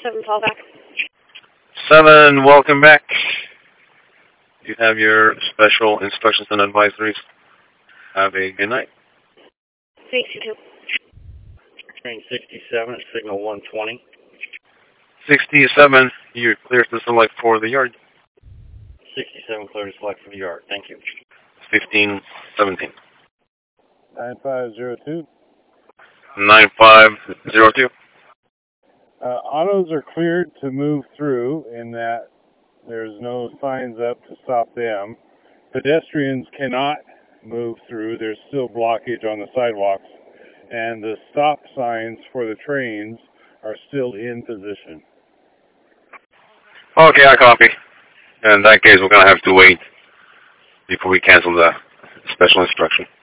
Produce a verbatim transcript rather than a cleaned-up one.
seven, call back. seven, welcome back. You have your special instructions and advisories. Have a good night. Thanks, you too. Train sixty-seven at signal one twenty. sixty-seven, you're clear to select for the yard. sixty-seven, clear to select for the yard. Thank you. fifteen seventeen. nine five zero two. nine five zero two. Uh, autos are cleared to move through in that there's no signs up to stop them. Pedestrians cannot move through. There's still blockage on the sidewalks. And the stop signs for the trains are still in position. Okay, I copy. In that case, we're going to have to wait before we cancel the special instruction.